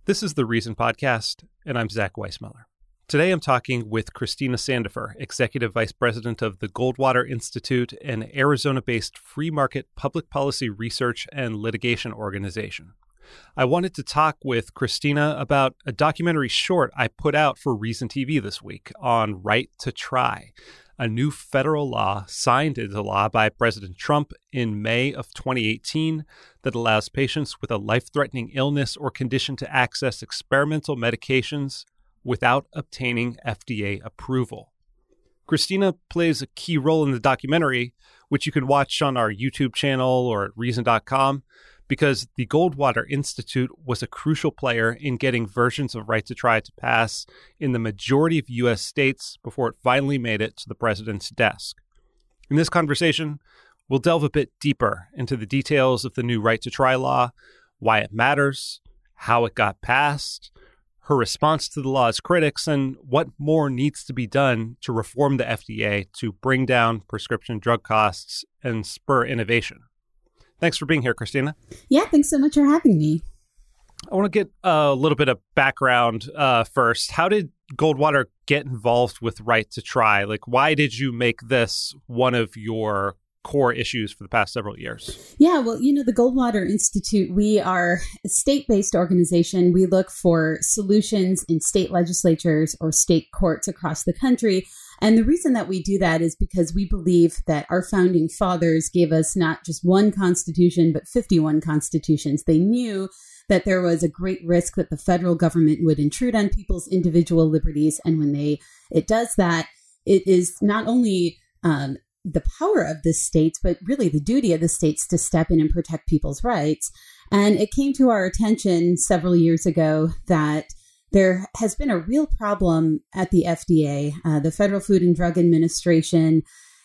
This is the Reason Podcast, and I'm Zach Weissmuller. Today I'm talking with Christina Sandifer, Executive Vice President of the Goldwater Institute, an Arizona-based free market public policy research and litigation organization. I wanted to talk with Christina about a documentary short I put out for Reason TV this week on Right to Try, a new federal law signed into law by President Trump in May of 2018 that allows patients with a life-threatening illness or condition to access experimental medications without obtaining FDA approval. Christina plays a key role in the documentary, which you can watch on our YouTube channel or at Reason.com, because the Goldwater Institute was a crucial player in getting versions of Right to Try to pass in the majority of U.S. states before it finally made it to the president's desk. In this conversation, we'll delve a bit deeper into the details of the new Right to Try law, why it matters, how it got passed, her response to the law's critics, and what more needs to be done to reform the FDA to bring down prescription drug costs and spur innovation. Thanks for being here, Christina. Yeah, thanks so much for having me. I want to get a little bit of background first. How did Goldwater get involved with Right to Try? Like, why did you make this one of your core issues for the past several years? Yeah, well, the Goldwater Institute, we are a state-based organization. We look for solutions in state legislatures or state courts across the country. And the reason that we do that is because we believe that our founding fathers gave us not just one constitution, but 51 constitutions. They knew that there was a great risk that the federal government would intrude on people's individual liberties. And when it does that, it is not only the power of the states, but really the duty of the states to step in and protect people's rights. And it came to our attention several years ago that there has been a real problem at the FDA. The Federal Food and Drug Administration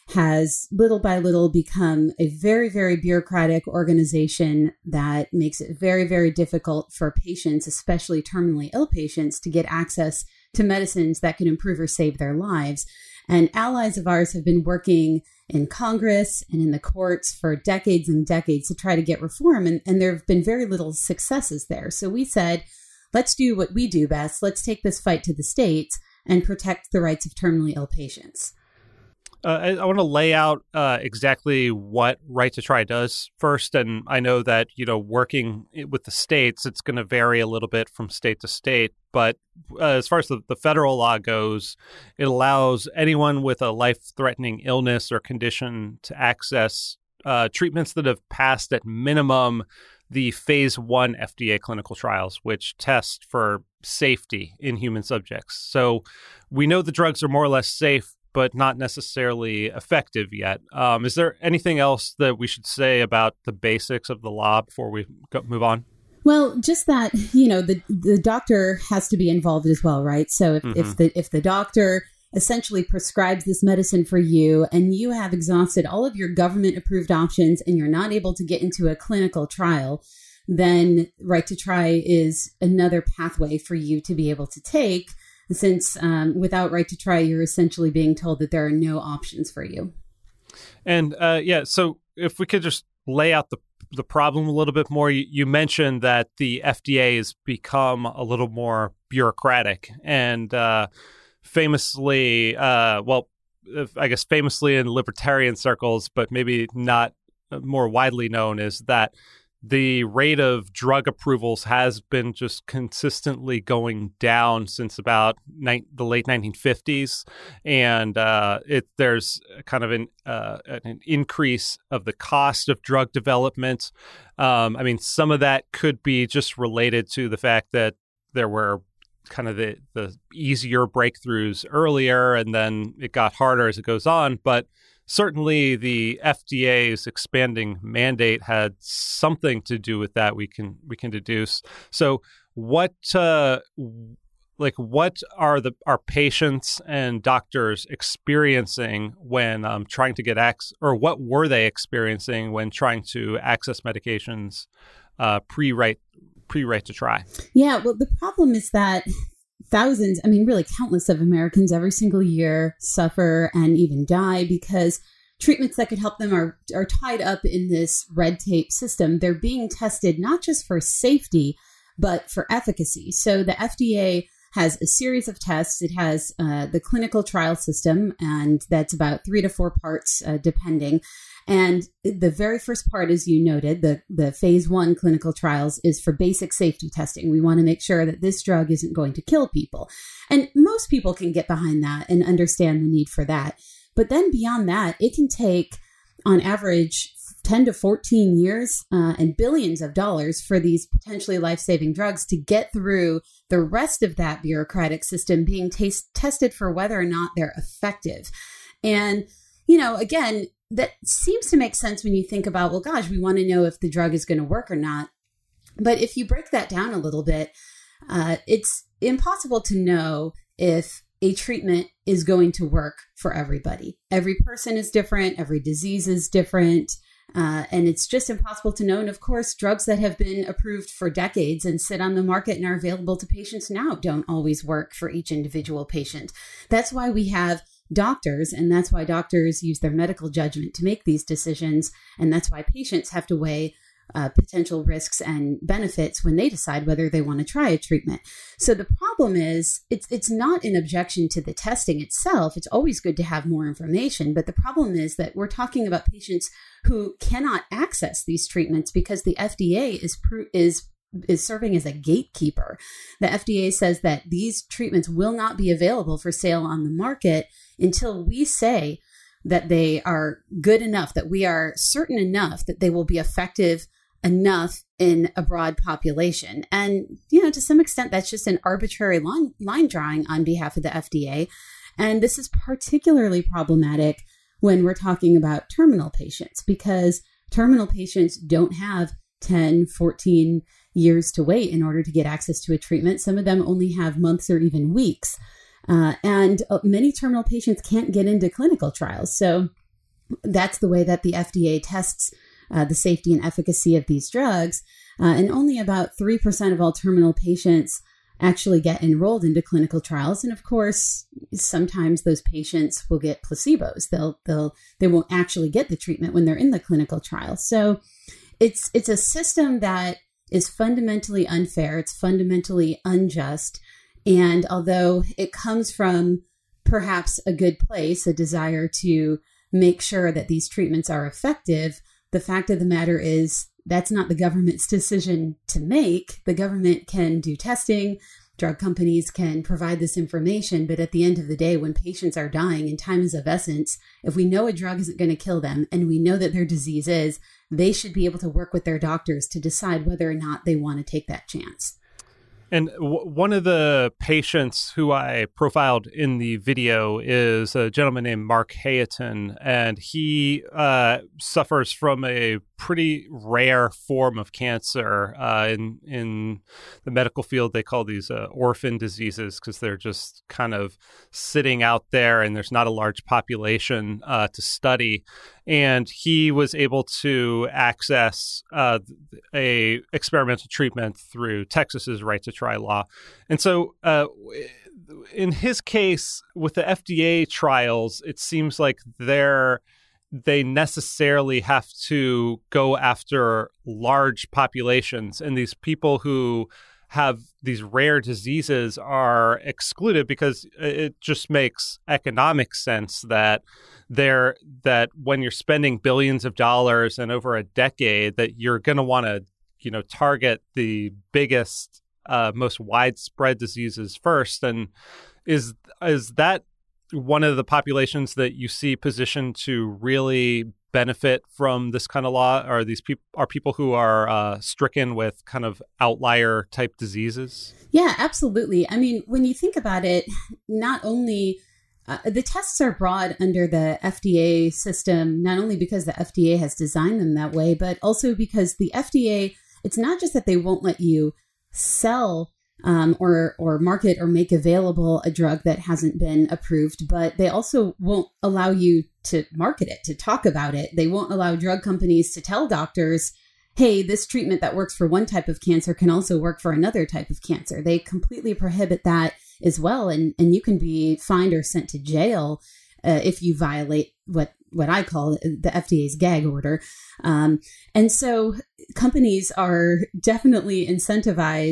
has little by little become a very, very bureaucratic organization that makes it very, very difficult for patients, especially terminally ill patients, to get access to medicines that can improve or save their lives. And allies of ours have been working in Congress and in the courts for decades and decades to try to get reform. And there have been very little successes there. So we said, let's do what we do best. Let's take this fight to the states and protect the rights of terminally ill patients. I want to lay out exactly what Right to Try does first. And I know that, working with the states, it's going to vary a little bit from state to state. But as far as the federal law goes, it allows anyone with a life-threatening illness or condition to access treatments that have passed at minimum the phase 1 FDA clinical trials, which test for safety in human subjects. So we know the drugs are more or less safe, but not necessarily effective yet. Is there anything else that we should say about the basics of the law before we move on? Well, just that, the doctor has to be involved as well, right? So if the doctor essentially prescribes this medicine for you and you have exhausted all of your government approved options and you're not able to get into a clinical trial, then Right to Try is another pathway for you to be able to take, since without Right to Try, you're essentially being told that there are no options for you. And so if we could just lay out the problem a little bit more. You mentioned that the FDA has become a little more bureaucratic and famously in libertarian circles, but maybe not more widely known, is that the rate of drug approvals has been just consistently going down since about the late 1950s. And there's kind of an increase of the cost of drug development. Some of that could be just related to the fact that there were kind of the easier breakthroughs earlier, and then it got harder as it goes on. But certainly the FDA's expanding mandate had something to do with that, we can deduce. So what are our patients and doctors experiencing when trying to get access, or what were they experiencing when trying to access medications pre-Right to Try? Yeah, well, the problem is that thousands, really countless of Americans every single year suffer and even die because treatments that could help them are tied up in this red tape system. They're being tested not just for safety, but for efficacy. So the FDA has a series of tests. It has the clinical trial system, and that's about 3 to 4 parts, depending. And the very first part, as you noted, the phase 1 clinical trials is for basic safety testing. We want to make sure that this drug isn't going to kill people. And most people can get behind that and understand the need for that. But then beyond that, it can take, on average, 10 to 14 years and billions of dollars for these potentially life-saving drugs to get through the rest of that bureaucratic system being tested for whether or not they're effective. And, again, that seems to make sense when you think about, well, gosh, we want to know if the drug is going to work or not. But if you break that down a little bit, it's impossible to know if a treatment is going to work for everybody. Every person is different. Every disease is different. And it's just impossible to know. And of course, drugs that have been approved for decades and sit on the market and are available to patients now don't always work for each individual patient. That's why we have doctors, and that's why doctors use their medical judgment to make these decisions. And that's why patients have to weigh potential risks and benefits when they decide whether they want to try a treatment. So the problem is, it's not an objection to the testing itself. It's always good to have more information. But the problem is that we're talking about patients who cannot access these treatments because the FDA is serving as a gatekeeper. The FDA says that these treatments will not be available for sale on the market until we say that they are good enough, that we are certain enough that they will be effective enough in a broad population. And, to some extent, that's just an arbitrary line drawing on behalf of the FDA. And this is particularly problematic when we're talking about terminal patients, because terminal patients don't have 10, 14 years to wait in order to get access to a treatment. Some of them only have months or even weeks. And many terminal patients can't get into clinical trials. So that's the way that the FDA tests the safety and efficacy of these drugs. And only about 3% of all terminal patients actually get enrolled into clinical trials. And of course, sometimes those patients will get placebos. They won't actually get the treatment when they're in the clinical trial. So it's a system that is fundamentally unfair. It's fundamentally unjust. And although it comes from perhaps a good place, a desire to make sure that these treatments are effective, the fact of the matter is that's not the government's decision to make. The government can do testing. Drug companies can provide this information. But at the end of the day, when patients are dying and time is of essence, if we know a drug isn't going to kill them and we know that their disease is, they should be able to work with their doctors to decide whether or not they want to take that chance. And one of the patients who I profiled in the video is a gentleman named Mark Hayton, and he suffers from a pretty rare form of cancer. In the medical field, they call these orphan diseases because they're just kind of sitting out there and there's not a large population to study. And he was able to access a experimental treatment through Texas's Right to Try law. And so in his case, with the FDA trials, it seems like they necessarily have to go after large populations. And these people who have these rare diseases are excluded because it just makes economic sense that when you're spending billions of dollars and over a decade, that you're going to want to, target the biggest, most widespread diseases first. And is that one of the populations that you see positioned to really benefit from this kind of law? Are these people who are stricken with kind of outlier type diseases? Yeah, absolutely. I mean, when you think about it, not only the tests are broad under the FDA system, not only because the FDA has designed them that way, but also because the FDA, it's not just that they won't let you sell or market or make available a drug that hasn't been approved, but they also won't allow you to market it, to talk about it. They won't allow drug companies to tell doctors, hey, this treatment that works for one type of cancer can also work for another type of cancer. They completely prohibit that as well. And you can be fined or sent to jail if you violate what I call the FDA's gag order. And so companies are definitely incentivized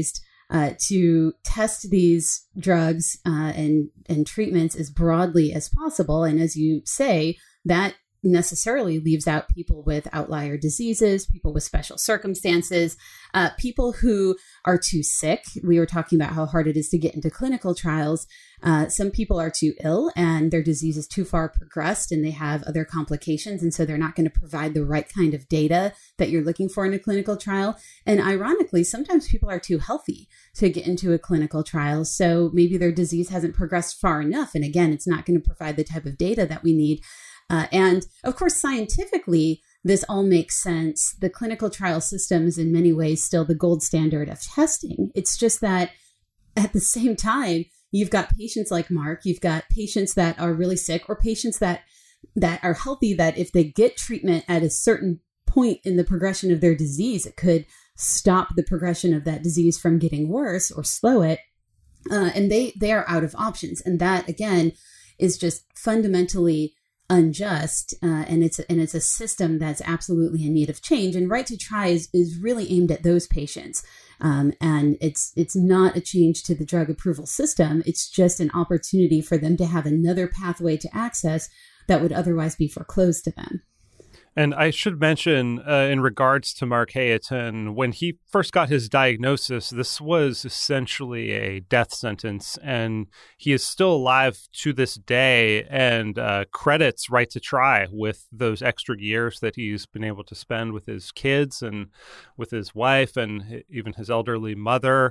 to test these drugs and treatments as broadly as possible. And as you say, that necessarily leaves out people with outlier diseases, people with special circumstances, people who are too sick. We were talking about how hard it is to get into clinical trials. Some people are too ill and their disease is too far progressed and they have other complications. And so they're not going to provide the right kind of data that you're looking for in a clinical trial. And ironically, sometimes people are too healthy to get into a clinical trial. So maybe their disease hasn't progressed far enough. And again, it's not going to provide the type of data that we need. And of course, scientifically, this all makes sense. The clinical trial system is in many ways still the gold standard of testing. It's just that at the same time, you've got patients like Mark, you've got patients that are really sick or patients that are healthy, that if they get treatment at a certain point in the progression of their disease, it could stop the progression of that disease from getting worse or slow it. And they are out of options. And that, again, is just fundamentally unjust, and it's a system that's absolutely in need of change. And Right to Try is really aimed at those patients, and it's not a change to the drug approval system. It's just an opportunity for them to have another pathway to access that would otherwise be foreclosed to them. And I should mention, in regards to Mark Hayaton, when he first got his diagnosis, this was essentially a death sentence, and he is still alive to this day and credits Right to Try with those extra years that he's been able to spend with his kids and with his wife and even his elderly mother.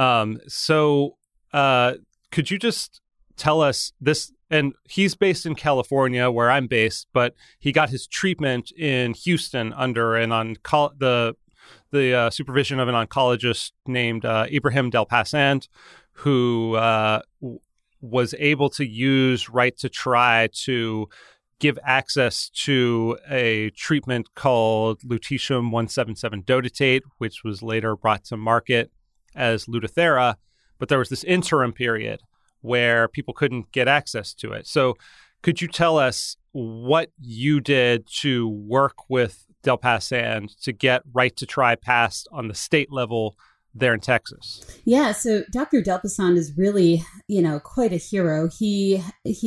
So could you just tell us this? And he's based in California, where I'm based, but he got his treatment in Houston under the supervision of an oncologist named Ibrahim Delpassand, who was able to use Right to Try to give access to a treatment called lutetium-177 dotatate, which was later brought to market as Lutathera. But there was this interim period where people couldn't get access to it. So could you tell us what you did to work with Delpassand to get Right to Try passed on the state level there in Texas? Yeah, so Dr. Delpassand is really, quite a hero. He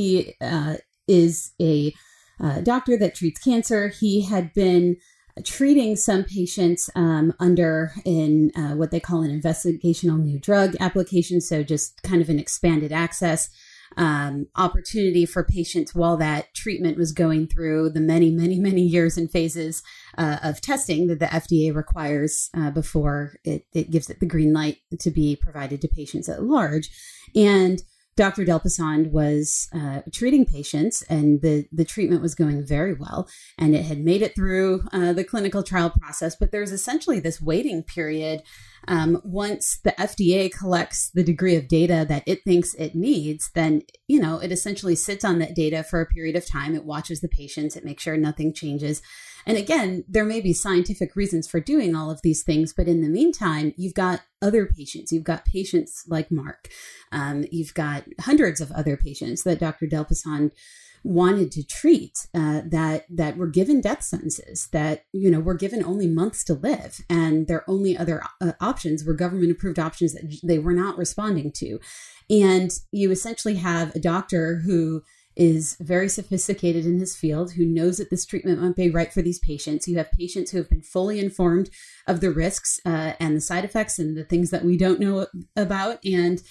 is a doctor that treats cancer. He had been treating some patients under what they call an investigational new drug application. So just kind of an expanded access opportunity for patients while that treatment was going through the many, many, many years and phases of testing that the FDA requires before it gives it the green light to be provided to patients at large. And Dr. Delpassand was treating patients, and the treatment was going very well, and it had made it through the clinical trial process. But there's essentially this waiting period. Once the FDA collects the degree of data that it thinks it needs, then, it essentially sits on that data for a period of time. It watches the patients. It makes sure nothing changes. And again, there may be scientific reasons for doing all of these things, but in the meantime, you've got other patients. You've got patients like Mark. You've got hundreds of other patients that Dr. Delpassand wanted to treat that were given death sentences, that, were given only months to live. And their only other options were government-approved options that they were not responding to. And you essentially have a doctor who is very sophisticated in his field, who knows that this treatment might be right for these patients. You have patients who have been fully informed of the risks and the side effects and the things that we don't know about, and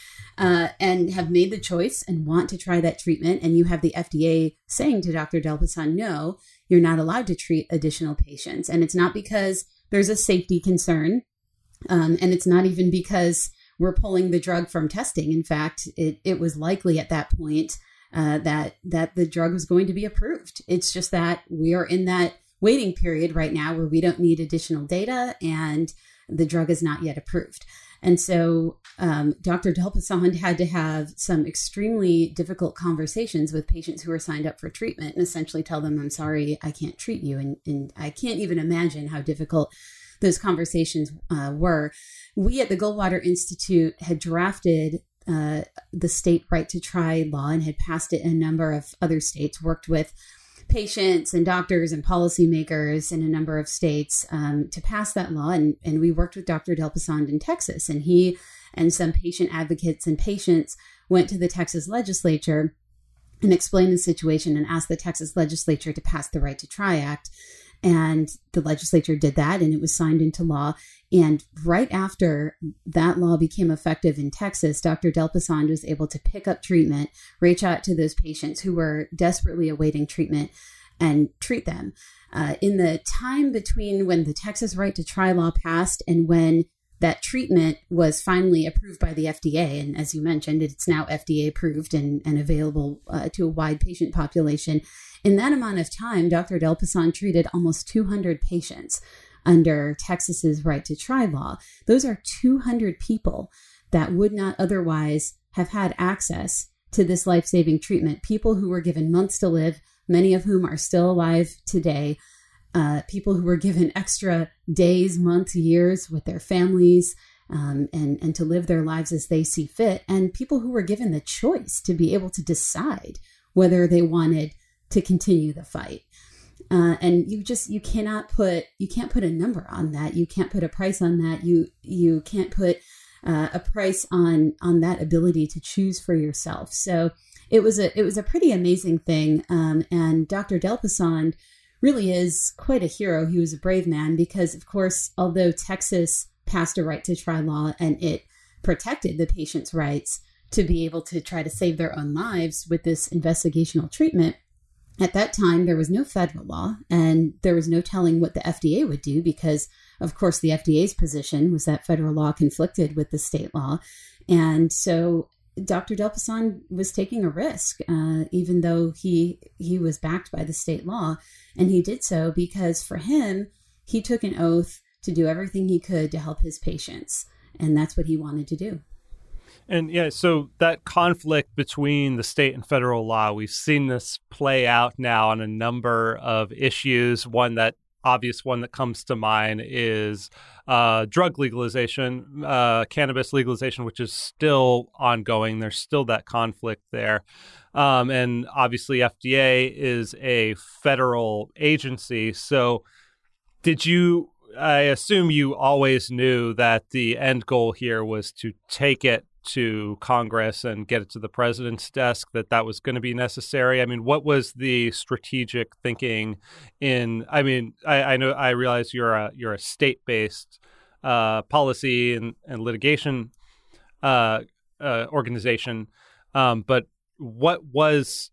have made the choice and want to try that treatment. And you have the FDA saying to Dr. Delpassand, no, you're not allowed to treat additional patients. And it's not because there's a safety concern, and it's not even because we're pulling the drug from testing. In fact, it was likely at that point that the drug was going to be approved. It's just that we are in that waiting period right now where we don't need additional data and the drug is not yet approved. And so Dr. Delpassand had to have some extremely difficult conversations with patients who were signed up for treatment and essentially tell them, I'm sorry, I can't treat you. And I can't even imagine how difficult those conversations were. We at the Goldwater Institute had drafted the state Right to Try law and had passed it in a number of other states, worked with patients and doctors and policymakers in a number of states to pass that law. And we worked with Dr. Delpassand in Texas. And he And some patient advocates and patients went to the Texas legislature and explained the situation and asked the Texas legislature to pass the Right to Try Act. And the legislature did that, and it was signed into law. And right after that law became effective in Texas, Dr. Del Passand was able to pick up treatment, reach out to those patients who were desperately awaiting treatment, and treat them. In the time between when the Texas Right to Try law passed and when that treatment was finally approved by the FDA, and as you mentioned, it's now FDA approved and available to a wide patient population. In that amount of time, Dr. Del Passand treated almost 200 patients under Texas's Right to Try law. Those are 200 people that would not otherwise have had access to this life-saving treatment. People who were given months to live, many of whom are still alive today. People who were given extra days, months, years with their families, and to live their lives as they see fit. And people who were given the choice to be able to decide whether they wanted to continue the fight. And you can't put a number on that. You can't put a price on that. You can't put a price on that ability to choose for yourself. So it was a pretty amazing thing. And Dr. Del Passand really is quite a hero. He was a brave man because, of course, although Texas passed a Right to Try law and it protected the patient's rights to be able to try to save their own lives with this investigational treatment, at that time, there was no federal law and there was no telling what the FDA would do because, of course, the FDA's position was that federal law conflicted with the state law. And so Dr. Del Passand was taking a risk, even though he was backed by the state law. And he did so because for him, he took an oath to do everything he could to help his patients. And that's what he wanted to do. And yeah, so that conflict between the state and federal law, we've seen this play out now on a number of issues. Obvious one that comes to mind is drug legalization, cannabis legalization, which is still ongoing. There's still that conflict there. And obviously FDA is a federal agency. So I assume you always knew that the end goal here was to take it to Congress and get it to the president's desk, that was going to be necessary. I mean, what was the strategic thinking I realize you're a state-based policy and litigation organization, but what was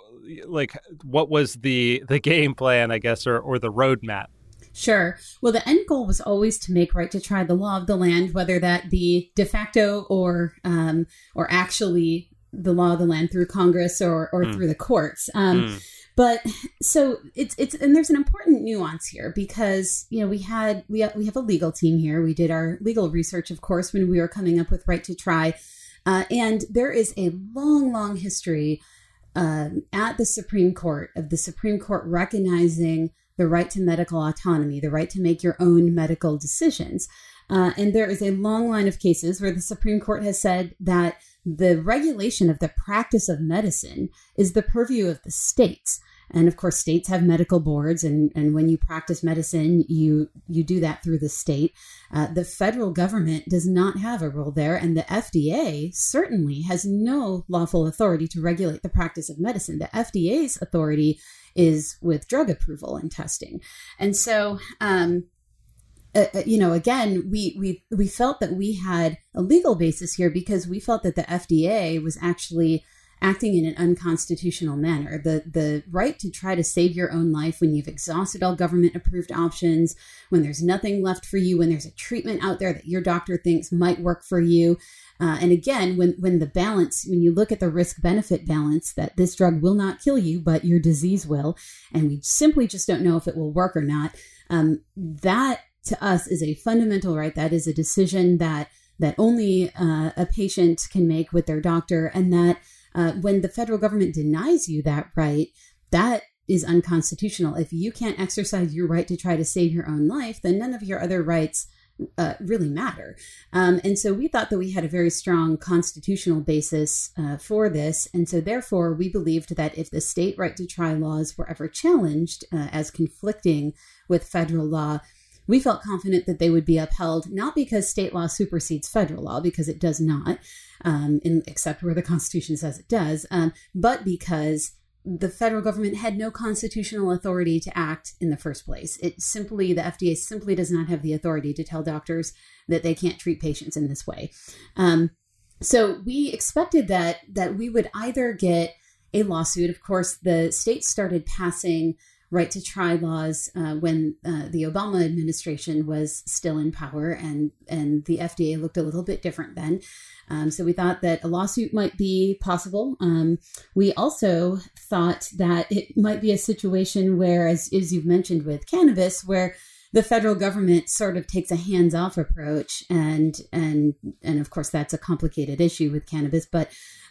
the game plan, I guess, or the roadmap? Sure. Well, the end goal was always to make Right to Try the law of the land, whether that be de facto or actually the law of the land through Congress or through the courts. But so and there's an important nuance here because, we have a legal team here. We did our legal research, of course, when we were coming up with Right to Try. And there is a long, long history at the Supreme Court of the Supreme Court recognizing the right to medical autonomy, the right to make your own medical decisions. And there is a long line of cases where the Supreme Court has said that the regulation of the practice of medicine is the purview of the states. And of course, states have medical boards. And when you practice medicine, you do that through the state. The federal government does not have a role there. And the FDA certainly has no lawful authority to regulate the practice of medicine. The FDA's authority is with drug approval and testing. And so, again, we felt that we had a legal basis here because we felt that the FDA was actually acting in an unconstitutional manner. The right to try to save your own life when you've exhausted all government approved options, when there's nothing left for you, when there's a treatment out there that your doctor thinks might work for you. And again, when you look at the risk benefit balance, that this drug will not kill you, but your disease will, and we simply just don't know if it will work or not. That to us is a fundamental right. That is a decision that only a patient can make with their doctor, and that when the federal government denies you that right, that is unconstitutional. If you can't exercise your right to try to save your own life, then none of your other rights really matter. And so we thought that we had a very strong constitutional basis for this. And so therefore, we believed that if the state right to try laws were ever challenged as conflicting with federal law, we felt confident that they would be upheld, not because state law supersedes federal law, because it does not, except where the Constitution says it does, but because the federal government had no constitutional authority to act in the first place. The FDA simply does not have the authority to tell doctors that they can't treat patients in this way. So we expected that we would either get a lawsuit. Of course, the states started passing right to try laws when the Obama administration was still in power, and the FDA looked a little bit different then. So we thought that a lawsuit might be possible. We also thought that it might be a situation where, as you've mentioned with cannabis, where the federal government sort of takes a hands-off approach, and of course that's a complicated issue with cannabis, but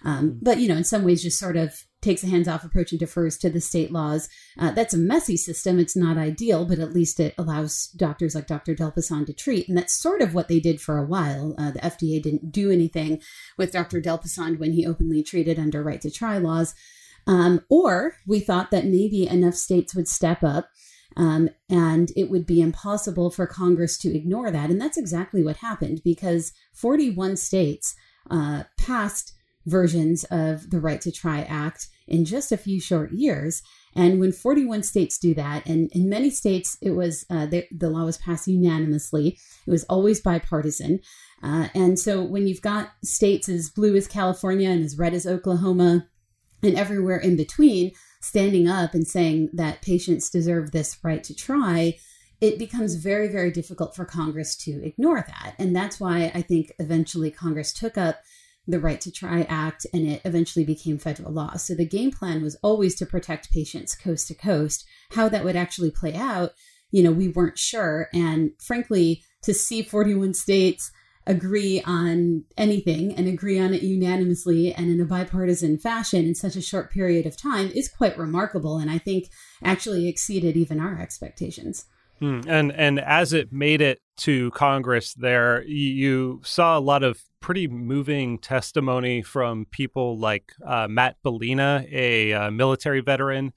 in some ways just sort of takes a hands-off approach and defers to the state laws. That's a messy system. It's not ideal, but at least it allows doctors like Dr. Del Pasan to treat. And that's sort of what they did for a while. The FDA didn't do anything with Dr. Del Pasan when he openly treated under right to try laws. Or we thought that maybe enough states would step up and it would be impossible for Congress to ignore that. And that's exactly what happened, because 41 states passed versions of the Right to Try Act in just a few short years. And when 41 states do that, and in many states, it was the law was passed unanimously. It was always bipartisan. And so when you've got states as blue as California and as red as Oklahoma and everywhere in between standing up and saying that patients deserve this right to try, it becomes very, very difficult for Congress to ignore that. And that's why I think eventually Congress took up the Right to Try Act, and it eventually became federal law. So the game plan was always to protect patients coast to coast. How that would actually play out, we weren't sure. And frankly, to see 41 states agree on anything and agree on it unanimously and in a bipartisan fashion in such a short period of time is quite remarkable. And I think actually exceeded even our expectations. And as it made it to Congress there, you saw a lot of pretty moving testimony from people like Matt Bellina, a military veteran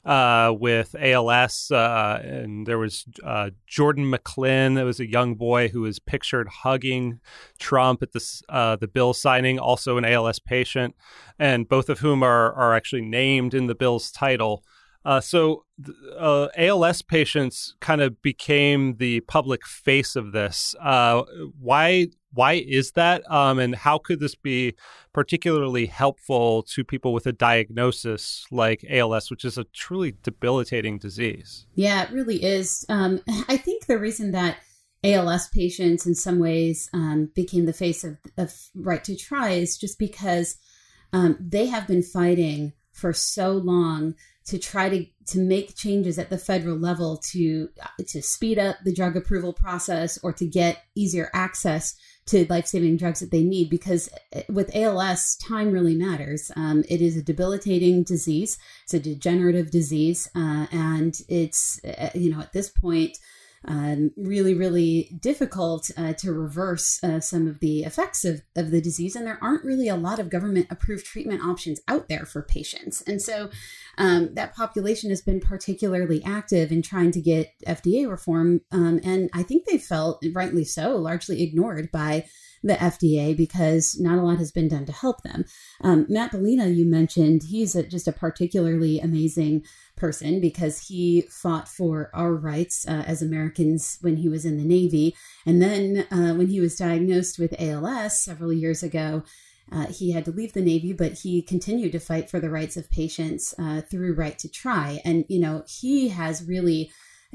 with ALS. And there was Jordan McClin, that was a young boy who was pictured hugging Trump at the bill signing, also an ALS patient, and both of whom are actually named in the bill's title. So ALS patients kind of became the public face of this. Why is that? And how could this be particularly helpful to people with a diagnosis like ALS, which is a truly debilitating disease? Yeah, it really is. I think the reason that ALS patients in some ways became the face of Right to Try is just because they have been fighting for so long to try to make changes at the federal level to speed up the drug approval process or to get easier access to life-saving drugs that they need. Because with ALS, time really matters. It is a debilitating disease. It's a degenerative disease. And it's, at this point, really, really difficult to reverse some of the effects of the disease. And there aren't really a lot of government-approved treatment options out there for patients. And so that population has been particularly active in trying to get FDA reform. And I think they felt, rightly so, largely ignored by the FDA because not a lot has been done to help them. Matt Bellina, you mentioned, he's just a particularly amazing person because he fought for our rights as Americans when he was in the Navy. And then when he was diagnosed with ALS several years ago, he had to leave the Navy, but he continued to fight for the rights of patients through Right to Try. And, he has really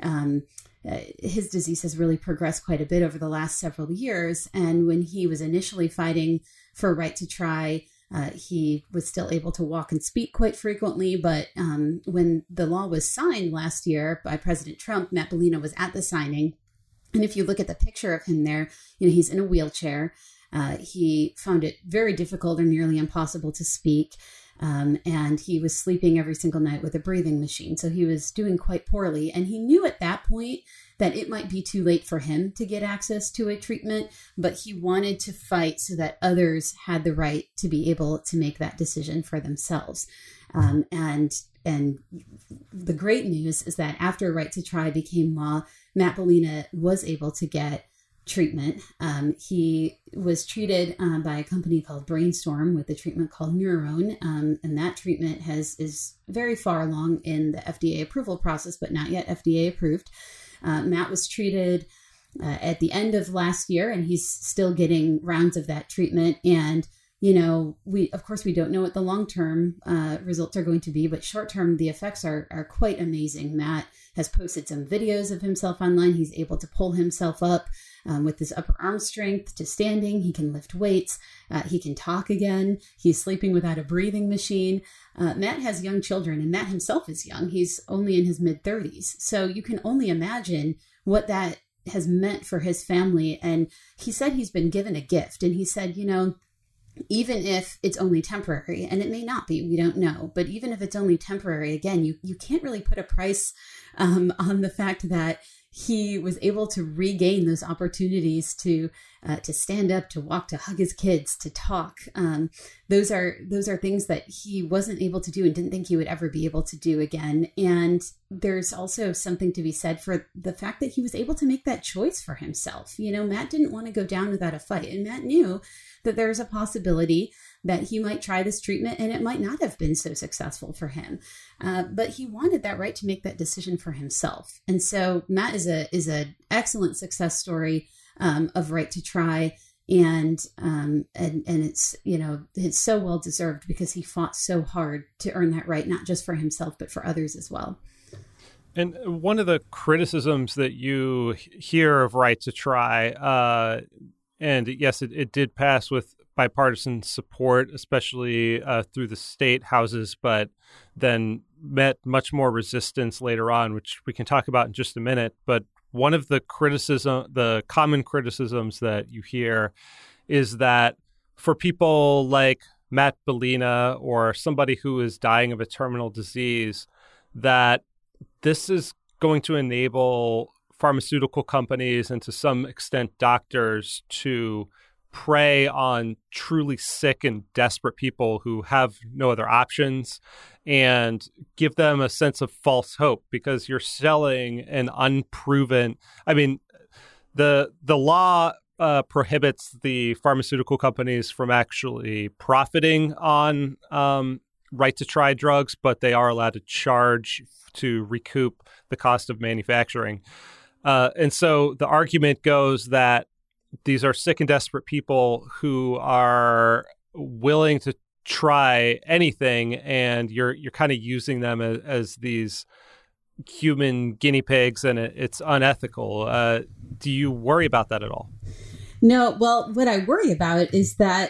his disease has really progressed quite a bit over the last several years. And when he was initially fighting for Right to Try, he was still able to walk and speak quite frequently. But when the law was signed last year by President Trump, Matt Bellina was at the signing. And if you look at the picture of him there, he's in a wheelchair. He found it very difficult or nearly impossible to speak. And he was sleeping every single night with a breathing machine. So he was doing quite poorly. And he knew at that point that it might be too late for him to get access to a treatment, but he wanted to fight so that others had the right to be able to make that decision for themselves. And and the great news is that after Right to Try became law, Matt Bellina was able to get treatment. He was treated by a company called Brainstorm with a treatment called Neurone, and that treatment is very far along in the FDA approval process, but not yet FDA approved. Matt was treated at the end of last year, and he's still getting rounds of that treatment. And we don't know what the long-term results are going to be, but short-term, the effects are quite amazing. Matt has posted some videos of himself online. He's able to pull himself up with his upper arm strength to standing. He can lift weights. He can talk again. He's sleeping without a breathing machine. Matt has young children, and Matt himself is young. He's only in his mid-30s. So you can only imagine what that has meant for his family. And he said he's been given a gift. And he said, even if it's only temporary, and it may not be, we don't know, but even if it's only temporary, again, you can't really put a price on the fact that he was able to regain those opportunities to stand up, to walk, to hug his kids, to talk. Those are things that he wasn't able to do and didn't think he would ever be able to do again. And there's also something to be said for the fact that he was able to make that choice for himself. Matt didn't want to go down without a fight, and Matt knew that there's a possibility that he might try this treatment and it might not have been so successful for him. But he wanted that right to make that decision for himself. And so Matt is an excellent success story of Right to Try. And it's, it's so well deserved because he fought so hard to earn that right, not just for himself, but for others as well. And one of the criticisms that you hear of Right to Try, and yes, it did pass with bipartisan support, especially through the state houses, but then met much more resistance later on, which we can talk about in just a minute. But one of the common criticisms that you hear is that for people like Matt Bellina or somebody who is dying of a terminal disease, that this is going to enable pharmaceutical companies and to some extent doctors to prey on truly sick and desperate people who have no other options and give them a sense of false hope because you're selling an unproven. I mean, the law prohibits the pharmaceutical companies from actually profiting on Right to Try drugs, but they are allowed to charge to recoup the cost of manufacturing. And so the argument goes that these are sick and desperate people who are willing to try anything, and you're kind of using them as these human guinea pigs, and it's unethical. Do you worry about that at all? No. Well, what I worry about is that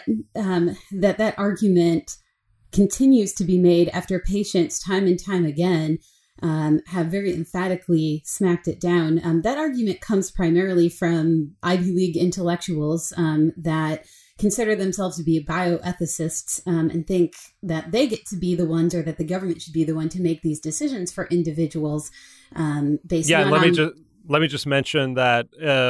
that argument continues to be made after patients time and time again have very emphatically smacked it down. That argument comes primarily from Ivy League intellectuals that consider themselves to be bioethicists and think that they get to be the ones, or that the government should be the one to make these decisions for individuals based on... Let me just mention that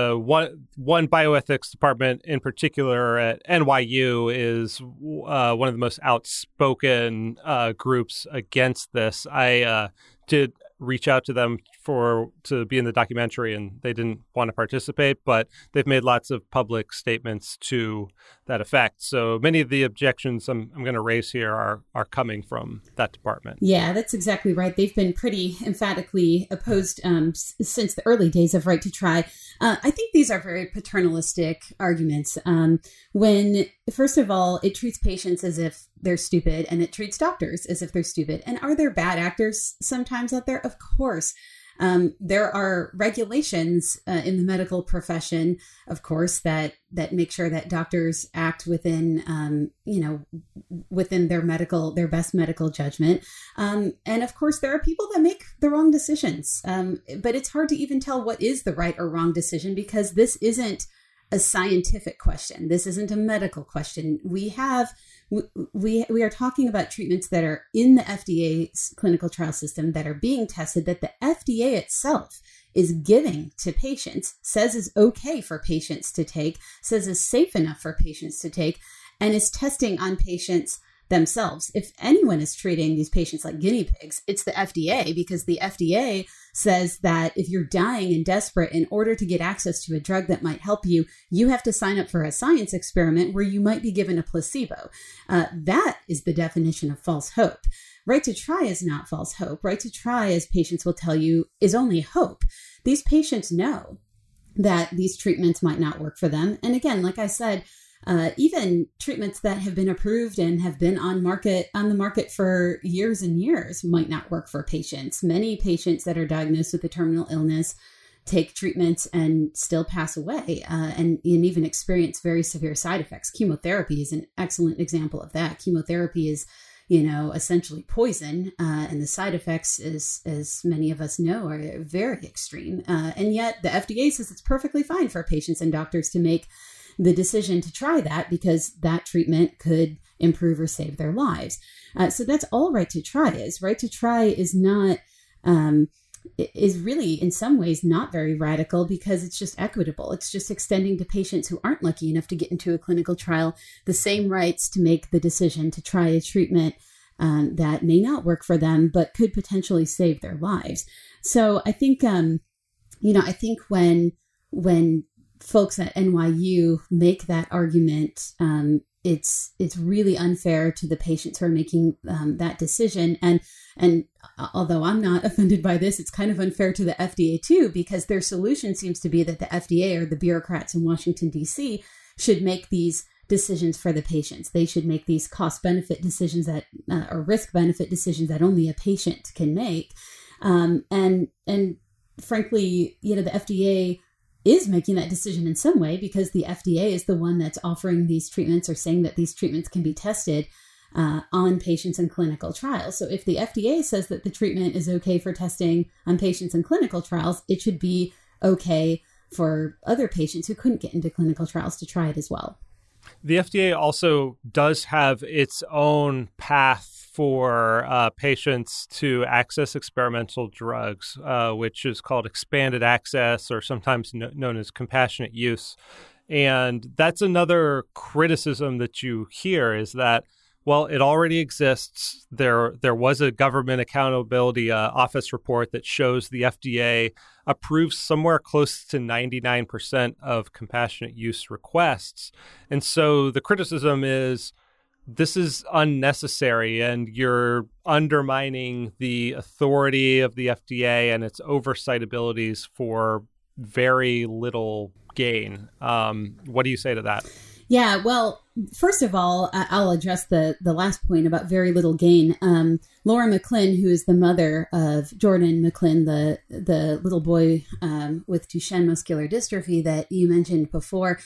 one bioethics department in particular at NYU is one of the most outspoken groups against this. I did reach out to them to be in the documentary, and they didn't want to participate, but they've made lots of public statements to that effect. So many of the objections I'm going to raise here are coming from that department. Yeah, that's exactly right. They've been pretty emphatically opposed since the early days of Right to Try. I think these are very paternalistic arguments. When, first of all, it treats patients as if they're stupid, and it treats doctors as if they're stupid. And are there bad actors sometimes out there? Of course. There are regulations in the medical profession, of course, that make sure that doctors act within, within their best medical judgment. And of course, there are people that make the wrong decisions. But it's hard to even tell what is the right or wrong decision, because this isn't a scientific question. This isn't a medical question. We are talking about treatments that are in the FDA's clinical trial system that are being tested, that the FDA itself is giving to patients, says is okay for patients to take, says is safe enough for patients to take, and is testing on patients themselves. If anyone is treating these patients like guinea pigs, it's the FDA, because the FDA says that if you're dying and desperate, in order to get access to a drug that might help you, you have to sign up for a science experiment where you might be given a placebo. That is the definition of false hope. Right to try is not false hope. Right to try, as patients will tell you, is only hope. These patients know that these treatments might not work for them. And again, like I said, even treatments that have been approved and have been on the market for years and years might not work for patients. Many patients that are diagnosed with a terminal illness take treatments and still pass away, and even experience very severe side effects. Chemotherapy is an excellent example of that. Chemotherapy is, essentially poison, and the side effects, as many of us know, are very extreme. And yet the FDA says it's perfectly fine for patients and doctors to make the decision to try that because that treatment could improve or save their lives. So that's all right to try is. Right to try is not, is really in some ways not very radical because it's just equitable. It's just extending to patients who aren't lucky enough to get into a clinical trial the same rights to make the decision to try a treatment that may not work for them, but could potentially save their lives. So I think, I think when folks at NYU make that argument, it's really unfair to the patients who are making that decision. And although I'm not offended by this, it's kind of unfair to the FDA too, because their solution seems to be that the FDA or the bureaucrats in Washington, D.C. should make these decisions for the patients. They should make these cost-benefit decisions or risk-benefit decisions that only a patient can make. And frankly, the FDA is making that decision in some way because the FDA is the one that's offering these treatments or saying that these treatments can be tested on patients in clinical trials. So if the FDA says that the treatment is okay for testing on patients in clinical trials, it should be okay for other patients who couldn't get into clinical trials to try it as well. The FDA also does have its own path for patients to access experimental drugs, which is called expanded access or sometimes known as compassionate use. And that's another criticism that you hear is that, well, it already exists. There was a government accountability office report that shows the FDA approves somewhere close to 99% of compassionate use requests. And so the criticism is, this is unnecessary and you're undermining the authority of the FDA and its oversight abilities for very little gain. What do you say to that? Yeah, well, first of all, I'll address the last point about very little gain. Laura McClin, who is the mother of Jordan McClin, the little boy with Duchenne muscular dystrophy that you mentioned before,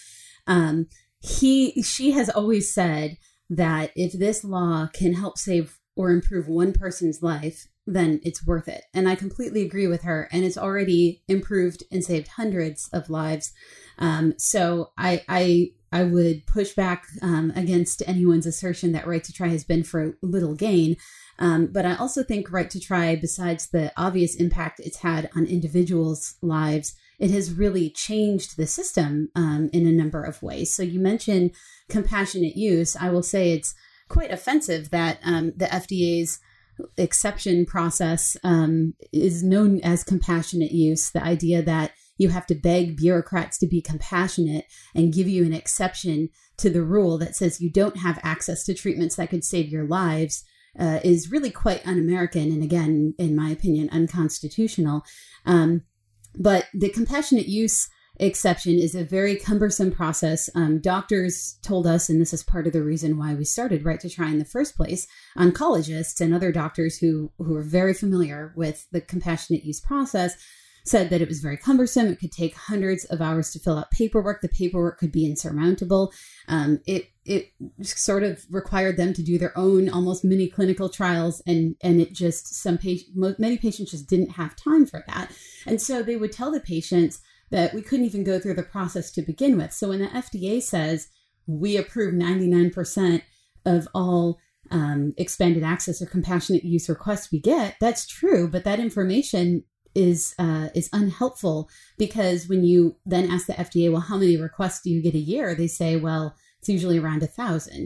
she has always said that if this law can help save or improve one person's life, then it's worth it. And I completely agree with her. And it's already improved and saved hundreds of lives. So I would push back against anyone's assertion that Right to Try has been for little gain. But I also think Right to Try, besides the obvious impact it's had on individuals' lives, it has really changed the system in a number of ways. So you mentioned compassionate use. I will say it's quite offensive that the FDA's exception process is known as compassionate use. The idea that you have to beg bureaucrats to be compassionate and give you an exception to the rule that says you don't have access to treatments that could save your lives is really quite un-American and, again, in my opinion, unconstitutional. But the compassionate use exception is a very cumbersome process. Doctors told us, and this is part of the reason why we started Right to Try in the first place, oncologists and other doctors who are very familiar with the compassionate use process said that it was very cumbersome. It could take hundreds of hours to fill out paperwork. The paperwork could be insurmountable. It sort of required them to do their own almost mini clinical trials, and it just many patients just didn't have time for that. And so they would tell the patients that we couldn't even go through the process to begin with. So when the FDA says we approve 99% of all expanded access or compassionate use requests we get, that's true, but that information is unhelpful, because when you then ask the FDA, well, how many requests do you get a year? They say, well, it's usually around 1,000.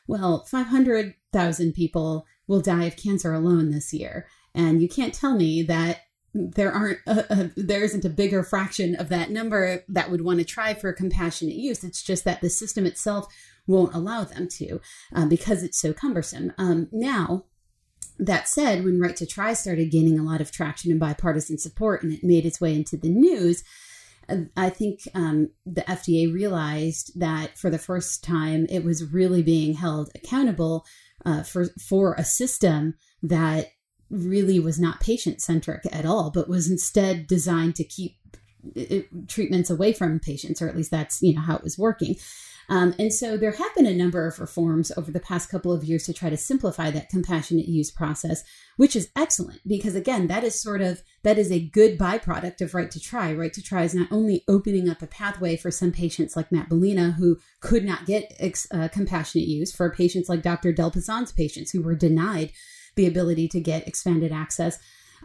well, 500,000 people will die of cancer alone this year. And you can't tell me that there isn't a bigger fraction of that number that would want to try for compassionate use. It's just that the system itself won't allow them to because it's so cumbersome. Now, that said, when Right to Try started gaining a lot of traction and bipartisan support and it made its way into the news, I think the FDA realized that for the first time, it was really being held accountable for a system that really was not patient-centric at all, but was instead designed to keep treatments away from patients, or at least that's how it was working. And so there have been a number of reforms over the past couple of years to try to simplify that compassionate use process, which is excellent because, again, that is a good byproduct of Right to Try. Right to Try is not only opening up a pathway for some patients like Matt Bellina, who could not get compassionate use, for patients like Dr. Del Pizan's patients who were denied the ability to get expanded access.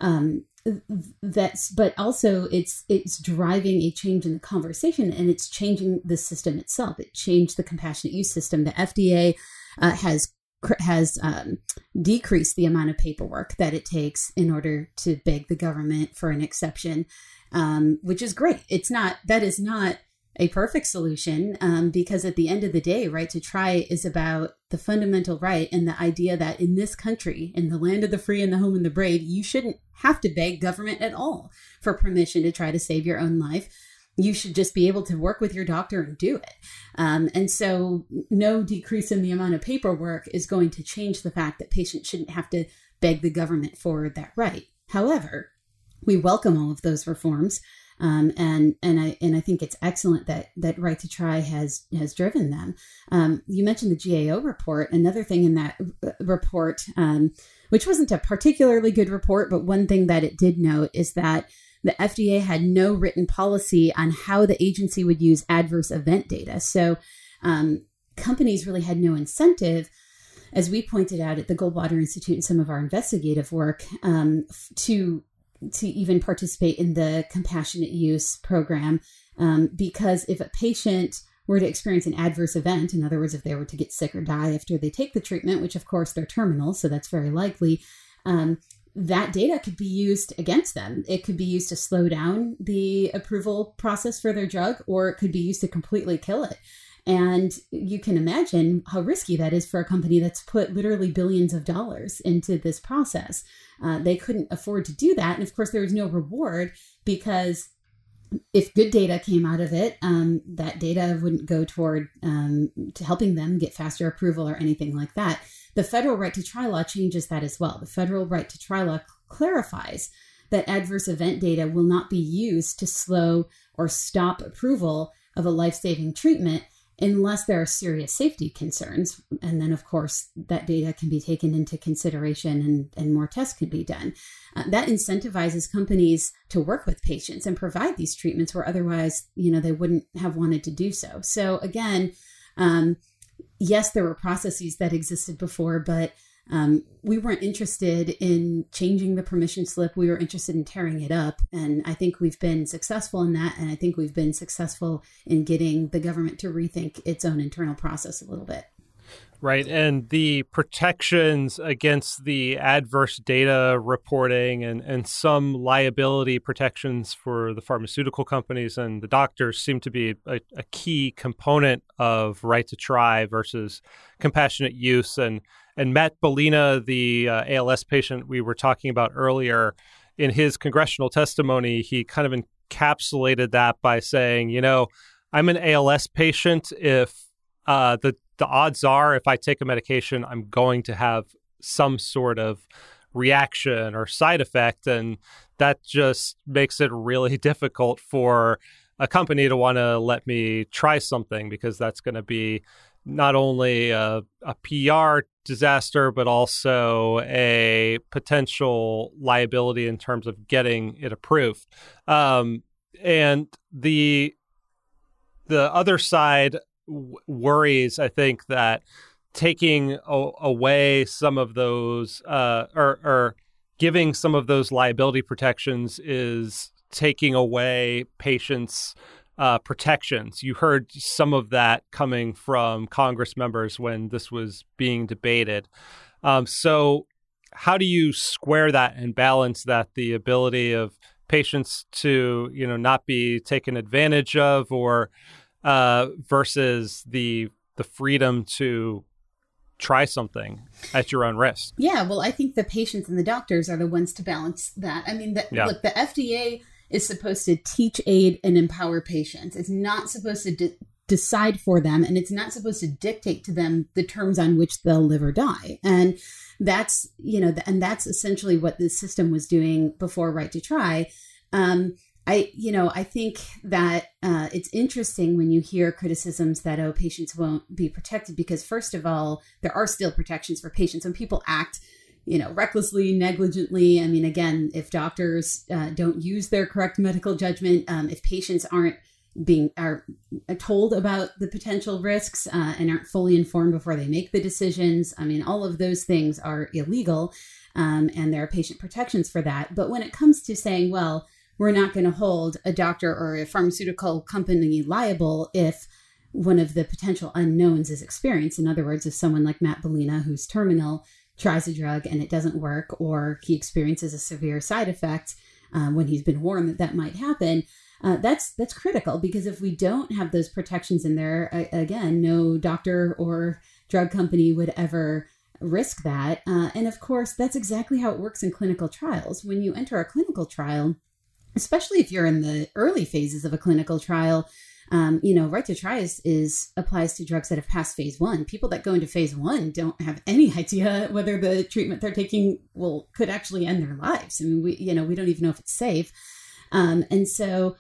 But also it's driving a change in the conversation, and it's changing the system itself. It changed the compassionate use system. The FDA has decreased the amount of paperwork that it takes in order to beg the government for an exception, which is great. That is not a perfect solution because at the end of the day, Right to Try is about the fundamental right and the idea that in this country, in the land of the free and the home of the brave, you shouldn't have to beg government at all for permission to try to save your own life. You should just be able to work with your doctor and do it. And so no decrease in the amount of paperwork is going to change the fact that patients shouldn't have to beg the government for that right. However, we welcome all of those reforms. And I think it's excellent that Right to Try has driven them. You mentioned the GAO report. Another thing in that report, which wasn't a particularly good report, but one thing that it did note is that the FDA had no written policy on how the agency would use adverse event data. So companies really had no incentive, as we pointed out at the Goldwater Institute and some of our investigative work, to even participate in the compassionate use program, because if a patient were to experience an adverse event, in other words, if they were to get sick or die after they take the treatment, which of course they're terminal, so that's very likely, that data could be used against them. It could be used to slow down the approval process for their drug, or it could be used to completely kill it. And you can imagine how risky that is for a company that's put literally billions of dollars into this process. They couldn't afford to do that. And of course, there was no reward because if good data came out of it, that data wouldn't go toward to helping them get faster approval or anything like that. The federal Right to Try law changes that as well. The federal Right to Try law clarifies that adverse event data will not be used to slow or stop approval of a life-saving treatment unless there are serious safety concerns. And then, of course, that data can be taken into consideration and more tests can be done. That incentivizes companies to work with patients and provide these treatments where otherwise, they wouldn't have wanted to do so. So again, yes, there were processes that existed before, but we weren't interested in changing the permission slip. We were interested in tearing it up. And I think we've been successful in that. And I think we've been successful in getting the government to rethink its own internal process a little bit. Right. And the protections against the adverse data reporting and some liability protections for the pharmaceutical companies and the doctors seem to be a key component of Right to Try versus compassionate use. And Matt Bellina, the ALS patient we were talking about earlier, in his congressional testimony, he kind of encapsulated that by saying, I'm an ALS patient. If the odds are, if I take a medication, I'm going to have some sort of reaction or side effect. And that just makes it really difficult for a company to want to let me try something, because that's going to be not only a PR disaster, but also a potential liability in terms of getting it approved. And the other side worries, I think, that taking away some of those or giving some of those liability protections is taking away patients' protections. You heard some of that coming from Congress members when this was being debated. So how do you square that and balance that, the ability of patients to, not be taken advantage of, or versus the freedom to try something at your own risk? Yeah, well, I think the patients and the doctors are the ones to balance that. I mean, look, the FDA is supposed to teach, aid, and empower patients. It's not supposed to decide for them, and it's not supposed to dictate to them the terms on which they'll live or die. And that's, and that's essentially what the system was doing before Right to Try. I think that it's interesting when you hear criticisms that, patients won't be protected, because first of all, there are still protections for patients. When people act, recklessly, negligently, I mean, again, if doctors don't use their correct medical judgment, if patients are told about the potential risks and aren't fully informed before they make the decisions, I mean, all of those things are illegal, and there are patient protections for that. But when it comes to saying, well, we're not going to hold a doctor or a pharmaceutical company liable if one of the potential unknowns is experienced. In other words, if someone like Matt Bellina, who's terminal, tries a drug and it doesn't work, or he experiences a severe side effect when he's been warned that might happen, that's critical, because if we don't have those protections in there, again, no doctor or drug company would ever risk that. And of course, that's exactly how it works in clinical trials. When you enter a clinical trial, especially if you're in the early phases of a clinical trial, Right to Try applies to drugs that have passed phase 1. People that go into phase 1 don't have any idea whether the treatment they're taking could actually end their lives. I mean, we don't even know if it's safe. And so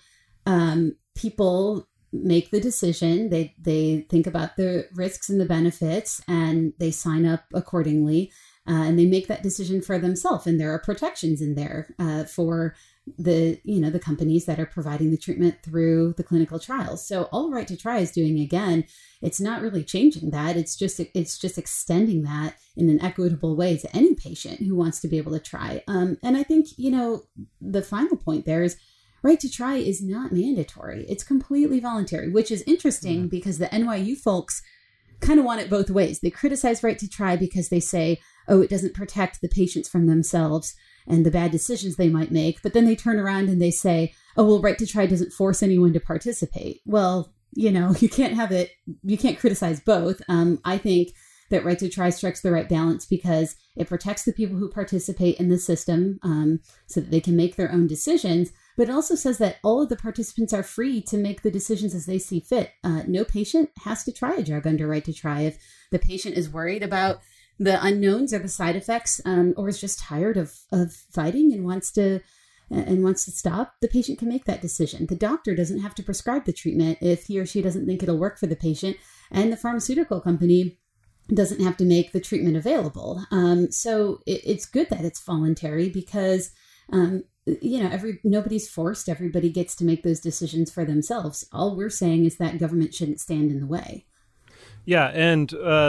people make the decision. They think about the risks and the benefits, and they sign up accordingly. And they make that decision for themselves. And there are protections in there for the companies that are providing the treatment through the clinical trials. So all Right to Try is doing, again, it's not really changing that. It's just extending that in an equitable way to any patient who wants to be able to try. And I think, the final point there is Right to Try is not mandatory. It's completely voluntary, which is interesting because the NYU folks kind of want it both ways. They criticize Right to Try because they say, it doesn't protect the patients from themselves and the bad decisions they might make. But then they turn around and they say, Right to Try doesn't force anyone to participate. Well, you can't have it. You can't criticize both. I think that Right to Try strikes the right balance because it protects the people who participate in the system so that they can make their own decisions. But it also says that all of the participants are free to make the decisions as they see fit. No patient has to try a drug under Right to Try. If the patient is worried about the unknowns or the side effects, or is just tired of fighting and wants to stop, the patient can make that decision. The doctor doesn't have to prescribe the treatment if he or she doesn't think it'll work for the patient, and the pharmaceutical company doesn't have to make the treatment available. So it's good that it's voluntary because nobody's forced. Everybody gets to make those decisions for themselves. All we're saying is that government shouldn't stand in the way. Yeah, and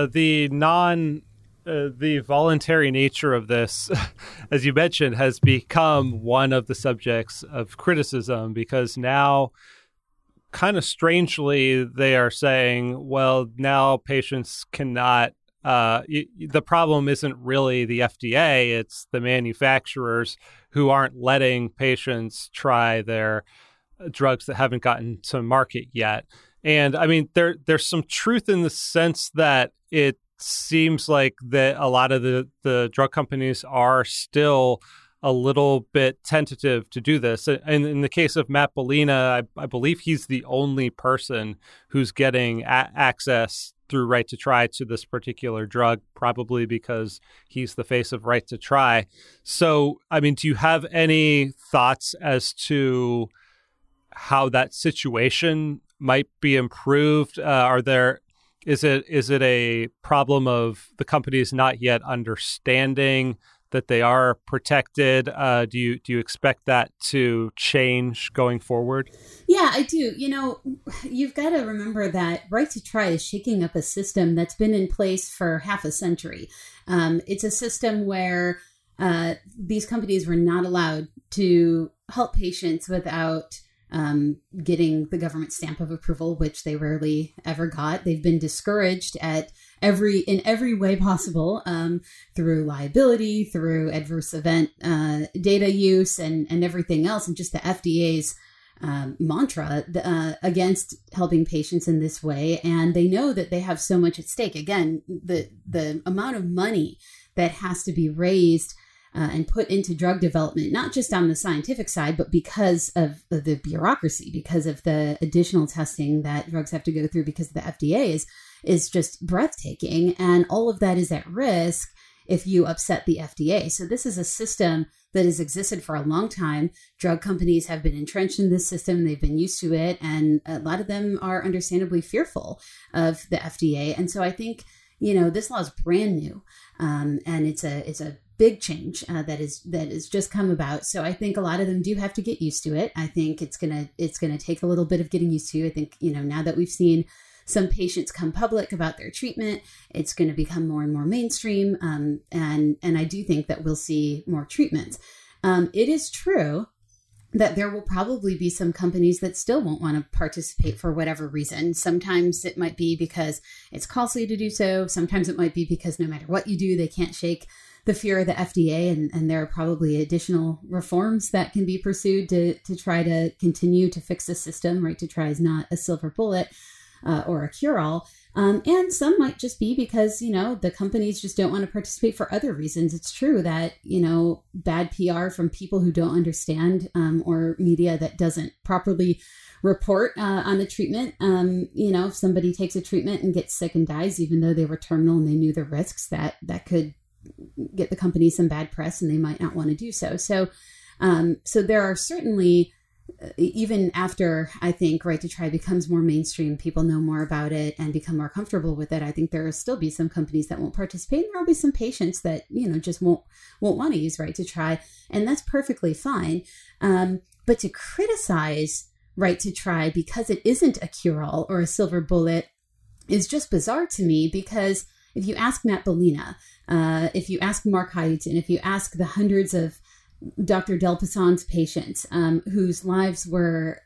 the voluntary nature of this, as you mentioned, has become one of the subjects of criticism because now, kind of strangely, they are saying, well, now patients cannot, the problem isn't really the FDA, it's the manufacturers who aren't letting patients try their drugs that haven't gotten to market yet. And I mean, there's some truth in the sense that it seems like that a lot of the drug companies are still a little bit tentative to do this. And in the case of Matt Bellina, I believe he's the only person who's getting access through Right to Try to this particular drug, probably because he's the face of Right to Try. So, I mean, do you have any thoughts as to how that situation might be improved? Is it a problem of the companies not yet understanding that they are protected? Do you expect that to change going forward? Yeah, I do. You've got to remember that Right to Try is shaking up a system that's been in place for half a century. It's a system where these companies were not allowed to help patients without getting the government stamp of approval, which they rarely ever got. They've been discouraged in every way possible, through liability, through adverse event data use, and everything else, and just the FDA's mantra against helping patients in this way. And they know that they have so much at stake. Again, the amount of money that has to be raised and put into drug development, not just on the scientific side, but because of the bureaucracy, because of the additional testing that drugs have to go through because of the FDA is just breathtaking. And all of that is at risk if you upset the FDA. So this is a system that has existed for a long time. Drug companies have been entrenched in this system. They've been used to it. And a lot of them are understandably fearful of the FDA. And so I think, this law is brand new. And it's a big change that has just come about. So I think a lot of them do have to get used to it. I think it's gonna take a little bit of getting used to. I think, now that we've seen some patients come public about their treatment, it's going to become more and more mainstream. And I do think that we'll see more treatments. It is true that there will probably be some companies that still won't want to participate for whatever reason. Sometimes it might be because it's costly to do so. Sometimes it might be because no matter what you do, they can't shake the fear of the FDA. And there are probably additional reforms that can be pursued to try to continue to fix the system. Right to try is not a silver bullet or a cure-all. And some might just be because, the companies just don't want to participate for other reasons. It's true that, bad PR from people who don't understand, or media that doesn't properly report on the treatment. If somebody takes a treatment and gets sick and dies, even though they were terminal and they knew the risks, that could get the company some bad press, and they might not want to do so. So there are certainly, even after I think Right to Try becomes more mainstream, people know more about it and become more comfortable with it, I think there will still be some companies that won't participate. And there will be some patients that, just won't want to use Right to Try. And that's perfectly fine. But to criticize Right to Try because it isn't a cure-all or a silver bullet is just bizarre to me, because if you ask Matt Bellina, if you ask Mark Hyutin, if you ask the hundreds of Dr. Del Passan's patients whose lives were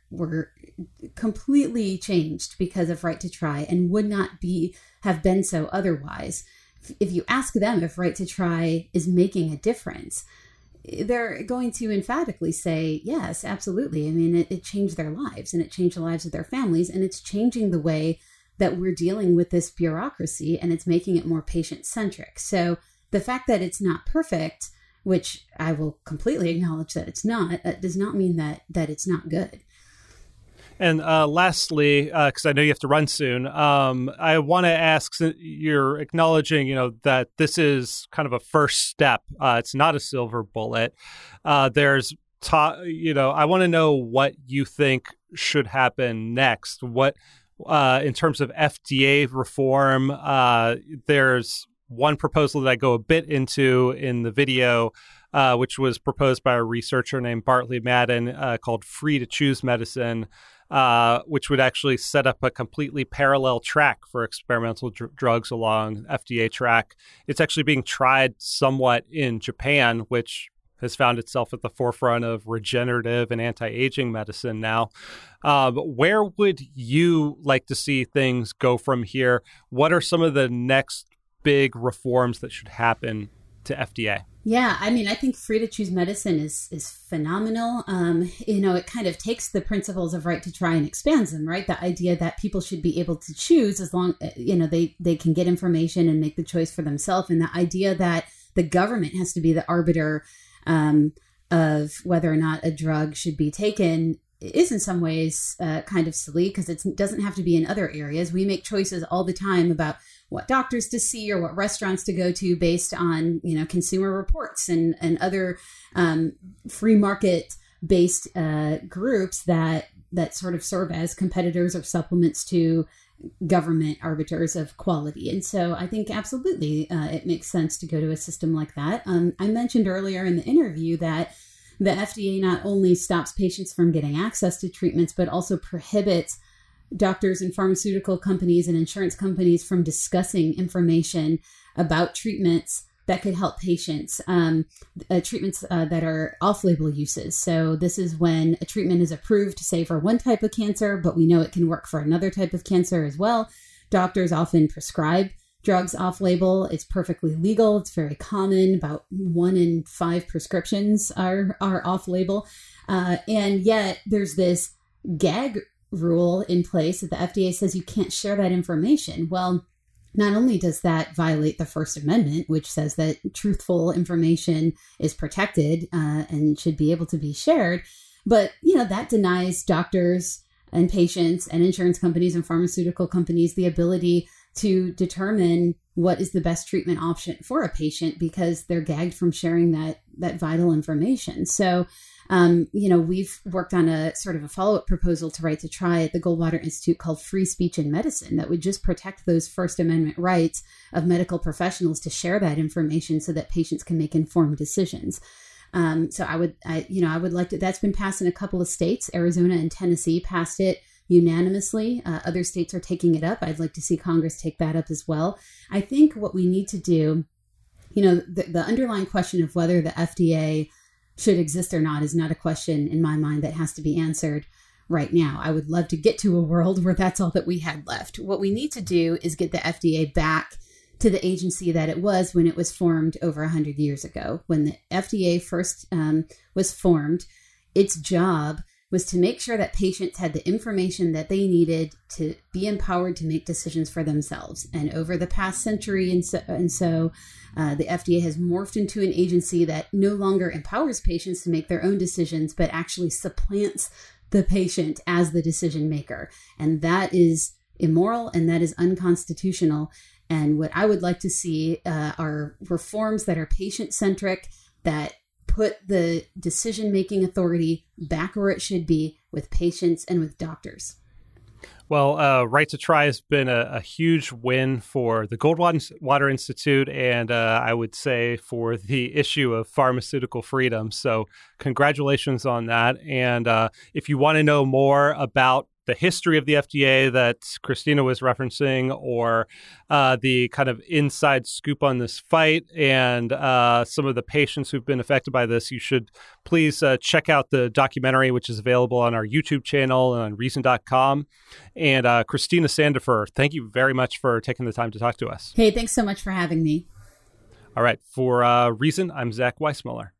completely changed because of Right to Try and would not have been so otherwise, if you ask them if Right to Try is making a difference, they're going to emphatically say, yes, absolutely. I mean, it changed their lives, and it changed the lives of their families, and it's changing the way that we're dealing with this bureaucracy, and it's making it more patient-centric. So the fact that it's not perfect, which I will completely acknowledge that it's not, does not mean that it's not good. And lastly, because I know you have to run soon, I want to ask, you're acknowledging, that this is kind of a first step. It's not a silver bullet. I want to know what you think should happen next. What, in terms of FDA reform, there's one proposal that I go a bit into in the video, which was proposed by a researcher named Bartley Madden, called Free to Choose Medicine, which would actually set up a completely parallel track for experimental drugs along FDA track. It's actually being tried somewhat in Japan, which has found itself at the forefront of regenerative and anti-aging medicine now. Where would you like to see things go from here? What are some of the next big reforms that should happen to FDA? Yeah, I mean, I think Free to Choose Medicine is phenomenal. It kind of takes the principles of Right to Try and expands them, right? The idea that people should be able to choose as long, they can get information and make the choice for themselves. And the idea that the government has to be the arbiter of whether or not a drug should be taken is in some ways kind of silly, because it doesn't have to be in other areas. We make choices all the time about what doctors to see or what restaurants to go to based on, consumer reports and other free market based groups that sort of serve as competitors or supplements to government arbiters of quality. And so I think absolutely it makes sense to go to a system like that. I mentioned earlier in the interview that the FDA not only stops patients from getting access to treatments, but also prohibits doctors and pharmaceutical companies and insurance companies from discussing information about treatments that could help patients, treatments that are off-label uses. So this is when a treatment is approved, say, for one type of cancer, but we know it can work for another type of cancer as well. Doctors often prescribe drugs off-label. It's perfectly legal. It's very common. About 1 in 5 prescriptions are off-label. And yet there's this gag rule in place that the FDA says you can't share that information. Well, not only does that violate the First Amendment, which says that truthful information is protected and should be able to be shared, but that denies doctors and patients and insurance companies and pharmaceutical companies the ability to determine what is the best treatment option for a patient because they're gagged from sharing that vital information. So, we've worked on a sort of a follow-up proposal to Right to Try at the Goldwater Institute called Free Speech in Medicine that would just protect those First Amendment rights of medical professionals to share that information so that patients can make informed decisions. So I would like to, that's been passed in a couple of states. Arizona and Tennessee passed it unanimously. Other states are taking it up. I'd like to see Congress take that up as well. I think what we need to do, the underlying question of whether the FDA should exist or not is not a question in my mind that has to be answered right now. I would love to get to a world where that's all that we had left. What we need to do is get the FDA back to the agency that it was when it was formed over 100 years ago. When the FDA first was formed, its job was to make sure that patients had the information that they needed to be empowered to make decisions for themselves. And over the past century the FDA has morphed into an agency that no longer empowers patients to make their own decisions, but actually supplants the patient as the decision maker. And that is immoral and that is unconstitutional. And what I would like to see are reforms that are patient-centric, that put the decision-making authority back where it should be with patients and with doctors. Well, Right to Try has been a huge win for the Goldwater Institute and I would say for the issue of pharmaceutical freedom. So congratulations on that. And if you want to know more about the history of the FDA that Christina was referencing, or the kind of inside scoop on this fight and some of the patients who've been affected by this, you should please check out the documentary, which is available on our YouTube channel and on Reason.com. And Christina Sandifer, thank you very much for taking the time to talk to us. Hey, thanks so much for having me. All right. For Reason, I'm Zach Weissmuller.